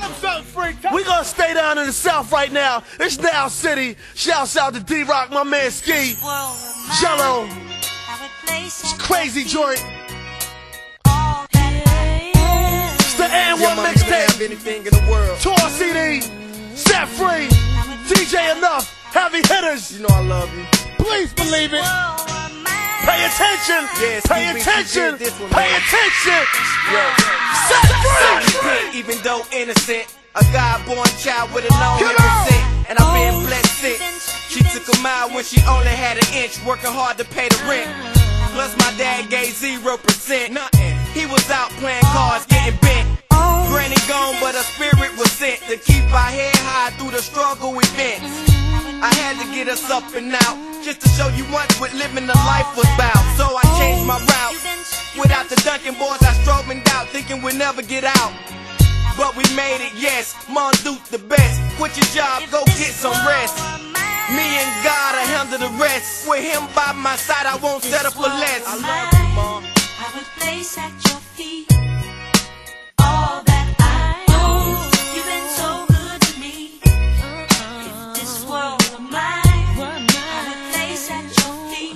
We gonna stay down in the South right now. It's Now City. Shouts out to D-Rock, my man Ski, Jello. It's crazy joint. It's the AND1 mixtape. Anything in the world. Tour CD. Set free. DJ Enough. Heavy hitters. You know I love you. Please believe it. Pay attention. Yes, pay attention. Pay attention. Yo. Set free. Even though innocent, a God-born child with a known innocent, and I've been blessed since. She took a mile when she only had an inch, working hard to pay the rent. Plus my dad gave 0%. Nothing. He was out playing cards, getting bent. Granny gone, but her spirit was sent to keep our head high through the struggle events. I had to get us up and out, just to show you once what living the life was about. So I changed my route. Without the Duncan boys, I strove and doubt, thinking we'd never get out. But we made it, yes. Mon Duke the best. Quit your job, go get some rest. Me and God, I handle the rest. With him by my side, I won't settle for less. I love you, Mom. I would place at your feet all that I own. You've been so good to me. If this world were mine, I would place at your feet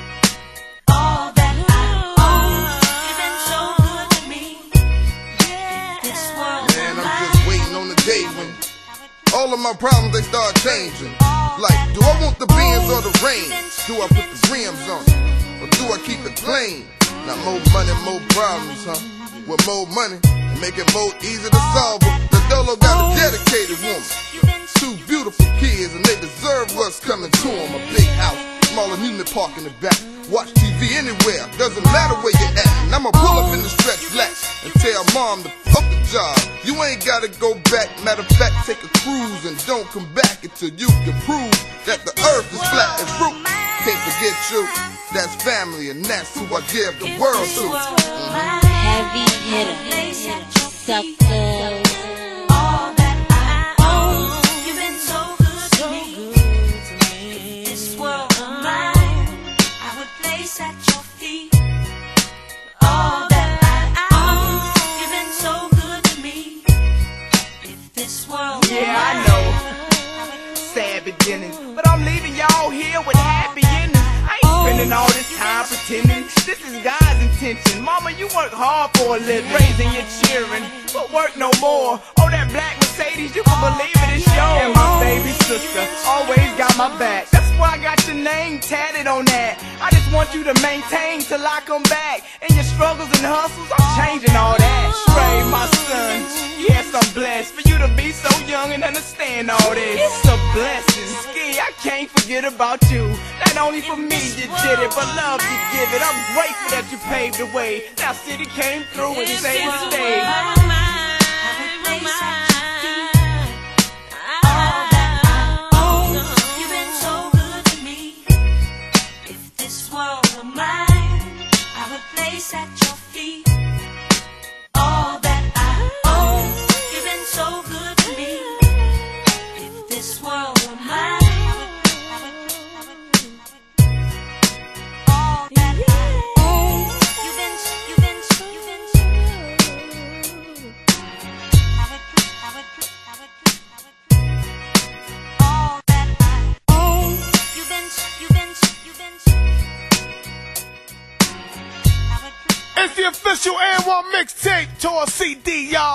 all that I own. You've been so good to me. If this world were Man, I'm mine, just waiting on the day when all of my problems, they start changing. Like, do I want the Benz or the range? Do I put the rims on it? Or do I keep it plain? Now more money, more problems, huh? With more money, and make it more easy to solve them. The Dolo got a dedicated woman, 2 beautiful kids, and they deserve what's coming to them. A big house, small amusement park in the back. Watch TV anywhere, doesn't matter where you're at. And I'ma pull up in the stretch black and tell Mom to fuck the job. You ain't gotta go back, matter of fact, take a cruise and don't come back until you can prove that the earth is flat and fruit. Can't forget you, that's family, and that's who I give the world to. Heavy hitter, sucker. all that I own. You've been so good to me. If this world were mine, I would place at your feet all that I own. You've been so good to me. If this world were Yeah, I mine, know. Sad beginnings, but I'm leaving y'all here with happy endings. I ain't spending all this time pretending. This is God's intention. Mama, you work hard for a living, raising your children, but work no more. Oh, that black Mercedes, you can believe it, it's yours. And my baby sister always got my back. That's why I got your name tatted on that. I just want you to maintain till I come back. And your struggles and hustles, I'm changing all that. Stray, my son, yes, I'm blessed for you to be so young and understand all this. It's a blessing. Ski, I can't forget about you. Not only for me you did it, but love you give it. I'm grateful that you paved the way. Now City came through and saved the day. I would place at your feet all that I own. You've been so good to me. If this world were mine, I would place at your feet all that I own. You've been so good to me. If this world were mine, all that I own. You've been all that I own. You've been It's the official AND1 mixtape. Tour CD, y'all.